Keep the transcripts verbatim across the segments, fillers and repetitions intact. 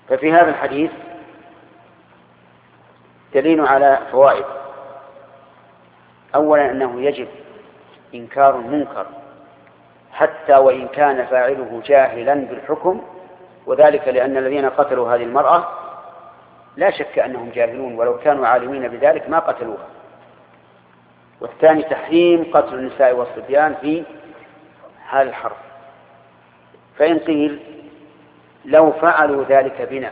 ففي هذا الحديث دليل على فوائد. أولا أنه يجب إنكار المنكر حتى وإن كان فاعله جاهلا بالحكم، وذلك لأن الذين قتلوا هذه المرأة لا شك أنهم جاهلون، ولو كانوا عالمين بذلك ما قتلوها. والثاني تحريم قتل النساء والصبيان في حال الحرب. فإن قيل لو فعلوا ذلك بنا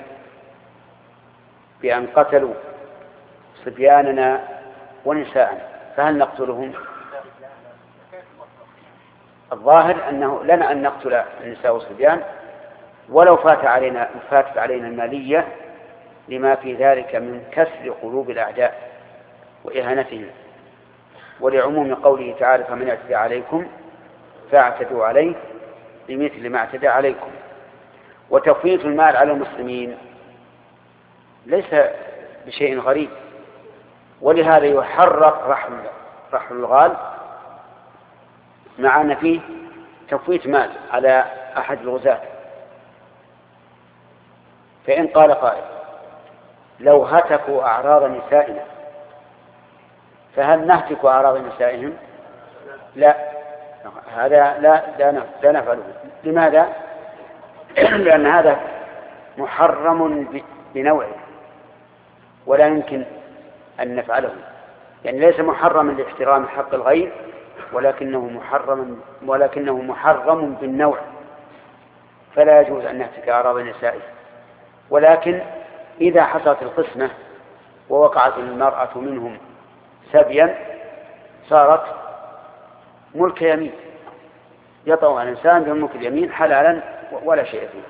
بأن قتلوا صبياننا ونساءنا فهل نقتلهم؟ الظاهر أنه لنا أن نقتل النساء والصبيان ولو فات علينا فاتت علينا المالية، لما في ذلك من كسر قلوب الأعداء وإهانتهم، ولعموم قوله تعالى فمن اعتدى عليكم فاعتدوا عليه بمثل ما اعتدى عليكم. وتفويت المال على المسلمين ليس بشيء غريب، ولهذا يحرق رحل رحل الغال مع أن فيه تفويت مال على أحد الغزاة. فإن قال قائل لو هتكوا أعراض نسائنا فهل نهتك أعراض نسائهم؟ لا، هذا لا لا نفعله. لماذا؟ لأن هذا محرم بنوعه ولا يمكن أن نفعله، يعني ليس محرما لاحترام حق الغير، ولكنه محرم ولكنه محرم بالنوع، فلا يجوز أن نهتك أعراض نسائه. ولكن إذا حصلت القسمة ووقعت المرأة منهم سبيا صارت ملك يمين، يطوع الإنسان بملك اليمين حلالا ولا شيء فيه.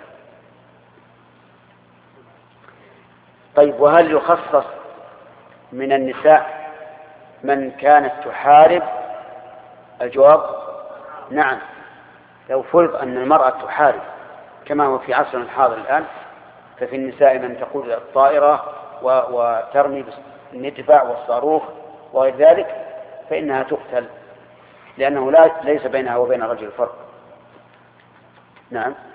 طيب، وهل يخصص من النساء من كانت تحارب؟ الجواب نعم. لو فرض أن المرأة تحارب كما هو في عصرنا الحاضر الآن، ففي النساء من تقود الطائرة وترمي بالندفع والصاروخ وغير ذلك، فإنها تقتل، لأنه لا ليس بينها وبين الرجل فرق. نعم.